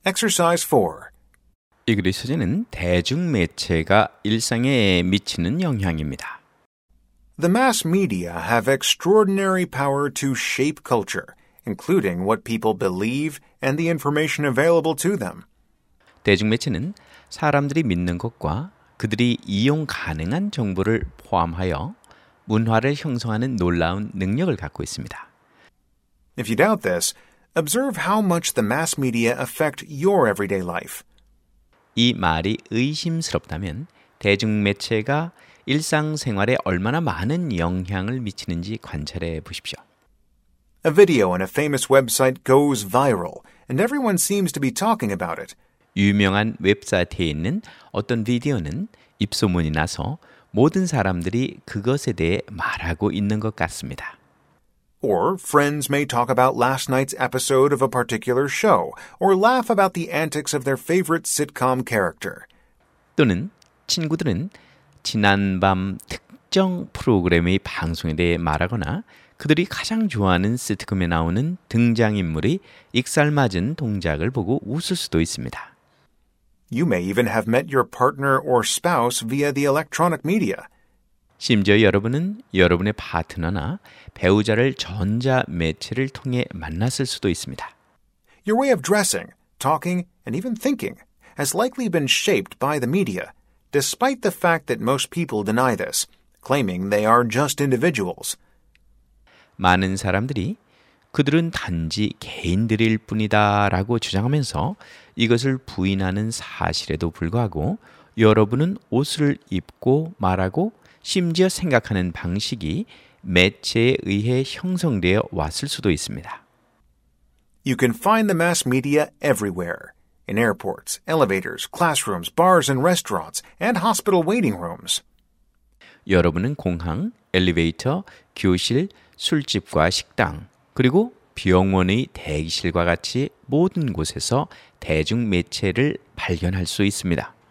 Exercise 4. 이 글의 소재는 대중매체가 일상에 미치는 영향입니다. The mass media have extraordinary power to shape culture, including what people believe and the information available to them. 대중매체는 사람들이 믿는 것과 그들이 이용 가능한 정보를 포함하여 문화를 형성하는 놀라운 능력을 갖고 있습니다. If you doubt this, observe how much the mass media affect your everyday life. 이 말이 의심스럽다면 대중매체가 일상생활에 얼마나 많은 영향을 미치는지 관찰해 보십시오. A video on a famous website goes viral, and everyone seems to be talking about it. 유명한 웹사이트에 있는 어떤 비디오는 입소문이 나서 모든 사람들이 그것에 대해 말하고 있는 것 같습니다. Or friends may talk about last night's episode of a particular show, or laugh about the antics of their favorite sitcom character. 또는 친구들은 지난밤 특정 프로그램의 방송에 대해 말하거나 그들이 가장 좋아하는 시트콤에 나오는 등장인물이 익살맞은 동작을 보고 웃을 수도 있습니다. You may even have met your partner or spouse via the electronic media. 심지어 여러분은 여러분의 파트너나 배우자를 전자매체를 통해 만났을 수도 있습니다. Your way of dressing, talking, and even thinking has likely been shaped by the media, despite the fact that most people deny this, claiming they are just individuals. 많은 사람들이 그들은 단지 개인들일 뿐이다 라고 주장하면서 이것을 부인하는 사실에도 불구하고 여러분은 옷을 입고 말하고 심지어 생각하는 방식이 매체에 의해 형성되어 왔을 수도 있습니다. You can find the mass media everywhere, in airports, elevators, classrooms, bars and restaurants, and hospital waiting rooms. 여러분은 공항, 엘리베이터, 교실, 술집과 식당, 그리고 병원의 대기실과 같이 모든 곳에서 대중매체를 발견할 수 있습니다.